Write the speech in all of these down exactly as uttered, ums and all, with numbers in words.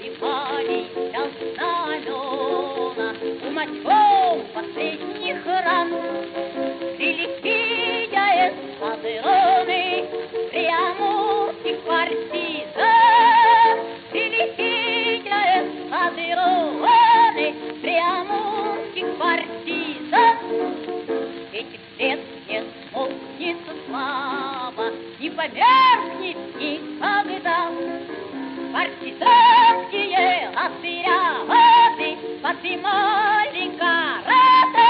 развивались знамена у мочом последних ран. Великие эскадроны приамурских партизан, великие эскадроны приамурских партизан. Этих лет не смолкнет слава, не померкнет никогда. Партизанские отряды поднимали города,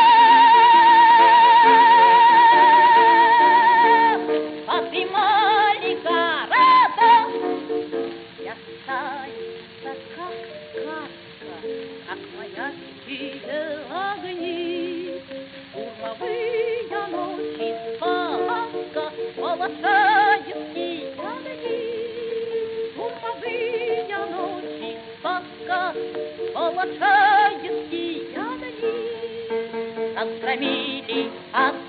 поднимали города. Я станется, как сказка, как маящие огни, штурмовые ночи спаска, волосаевские огни. Штурмовые ночи спаска, волосаевские огни. Как громили от